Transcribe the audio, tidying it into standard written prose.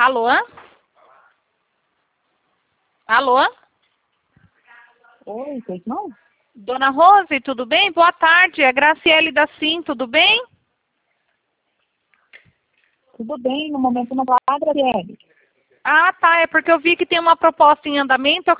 Alô? Alô? Oi, pois não? Dona Rose, tudo bem? Boa tarde, é Graciele da Sim, tudo bem? Tudo bem, no momento não vai, Graciele. Ah, tá, é porque eu vi que tem uma proposta em andamento, eu